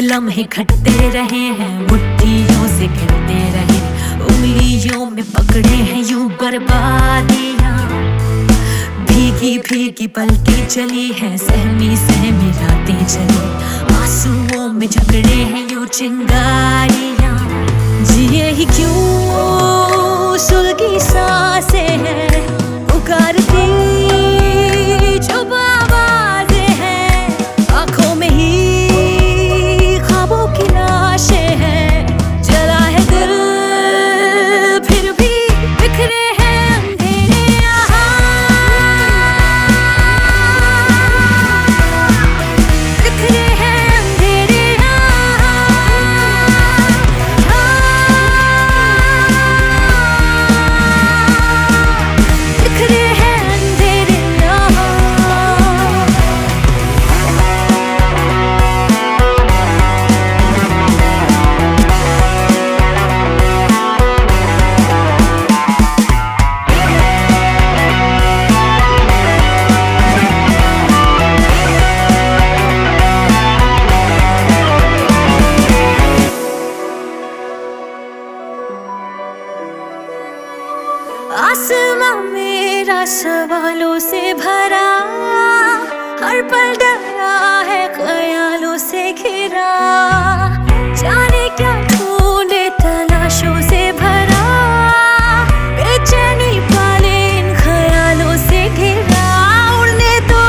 लम्हे घटते रहे हैं, मुट्ठियों से गिरते रहे, उंगलियों में पकड़े हैं यूं बर्बादियां। भीगी भीगी पलकें चली है, सहमी सहमी रातें चली, आंसुओं में झगड़े हैं यूं चिंगारियां। जिए ही क्यों सुलगी सांसें हैं, पुकारती चुप आवाजें हैं, आंखों में ही ख्वाबों की लाशें हैं। जला है दिल फिर भी बिखरे हैं अंधेरे यहाँ, बिखरे हैं अंधेरे बिखरे हैं अंधेरे आसमां मेरा सवालों से भरा, हर पल डरा है ख्यालों से घिरा। जाने क्या ढूंढे तलाशों से भरा, बेचैनी पाले इन ख्यालों से घिरा। उड़ने दो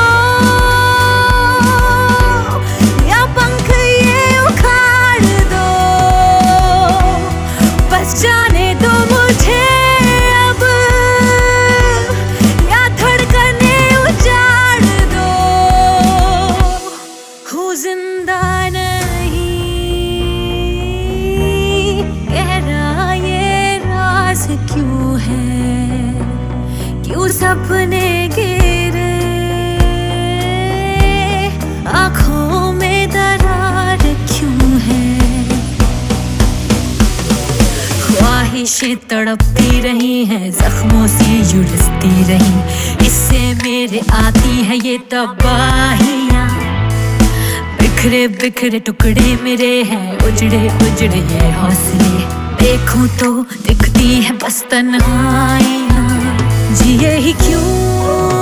या पंख ये उखाड़ दो, बस जाने दो मुझे जिंदा नहीं। गहरा ये राज क्यों है, क्यों सपने गिरे, आंखों में दरार क्यों है। ख्वाहिशें तड़पती रही हैं, जख्मों से झुलसती रही, इससे मेरे आती है ये तबाहियां। बिखरे बिखरे टुकड़े मेरे हैं, उजड़े उजड़े ये हौसले, देखूं तो दिखती है बस तन्हाइयां। जिए ही क्यों